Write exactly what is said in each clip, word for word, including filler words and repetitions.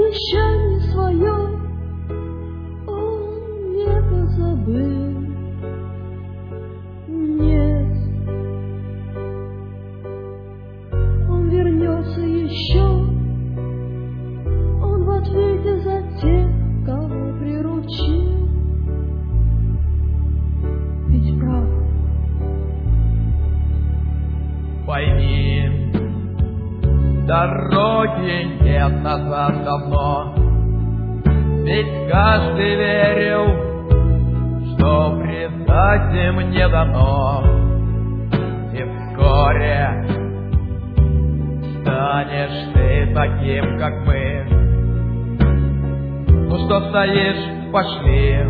обещание свое он не позабыл. Нет, он вернется еще, он в ответе за тех, кого приручил. Ведь прав. Пойми, дороги нет назад давно, ведь каждый верил, что предать им не дано. И вскоре станешь ты таким, как мы. Ну что стоишь, пошли.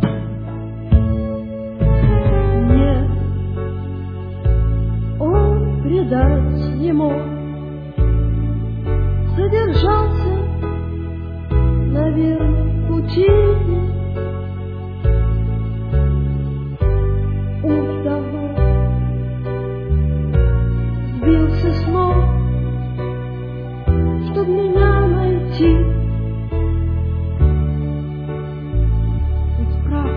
Нет, он предать не мог, задержался на верном пути. Уж давно сбился с ног, чтоб меня найти. Ведь прав.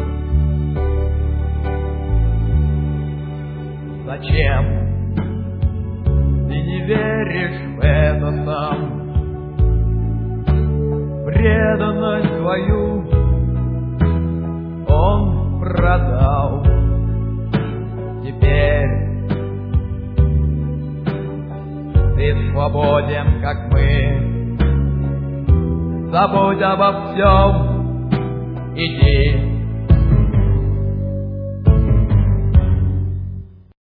Зачем ты не веришь в это сам? Преданность твою он продал. Теперь ты свободен, как мы. Забудь обо всем, иди.